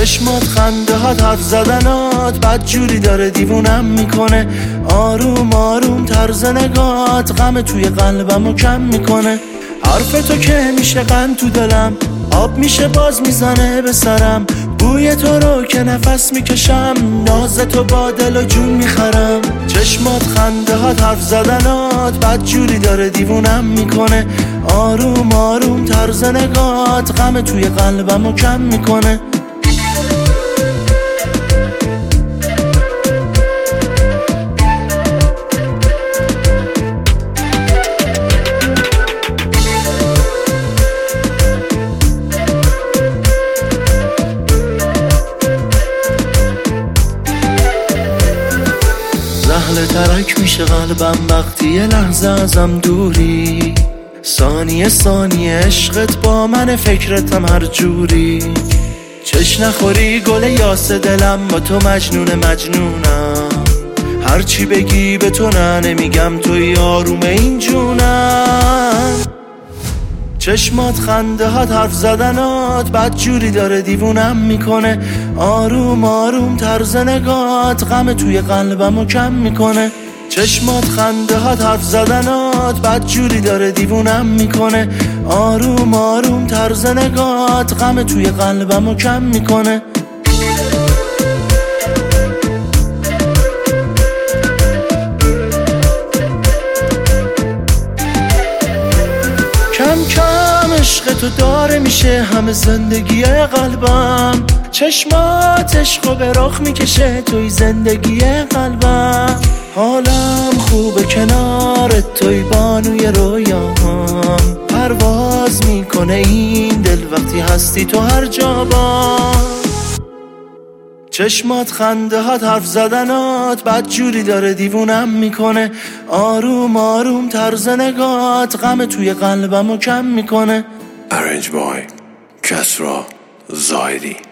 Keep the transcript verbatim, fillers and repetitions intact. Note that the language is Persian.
چشمات خنده هات حرف زدنات بد جوری داره دیوونم میکنه. آروم آروم طرز نگات غم توی قلبمو کم میکنه. حرف تو که میشه قند تو دلم، آب میشه باز میزنه به سرم. بوی تو رو که نفس میکشم، ناز تو با دل و جون میخرم. چشمات خنده هات حرف زدنات بد جوری داره دیوونم میکنه. آروم آروم طرز نگات غم توی قلبمو کم میکنه. زهل ترک میشه قلبم وقتی یه لحظه ازم دوری. ثانیه ثانیه عشقت با من، فکرتم هر جوری. چش نخوری گل یاس دلم، با تو مجنون مجنونم. هرچی بگی به تو نه نمیگم، توی آروم این جونم. چشمات خنده هات حرف زدنات بد جوری داره دیوونم میکنه. آروم آروم طرز نگات غم توی قلبمو کم میکنه. چشمات خنده هات حرف زدنات بد جوری داره دیوونم میکنه. آروم آروم طرز نگات غم توی قلبمو کم میکنه. کم کم عشق تو داره میشه همه زندگی قلبم. چشمات عشقو به رخ میکشه توی زندگی قلبم. حالم خوبه کنارت، توی بانوی رویام. پرواز میکنه این دل وقتی هستی تو هر جا با. چشمات خنده هات حرف زدنات بد جوری داره دیوونم میکنه. آروم آروم طرز نگات غم توی قلبمو کم میکنه. Arrange by کسرا زاهدی.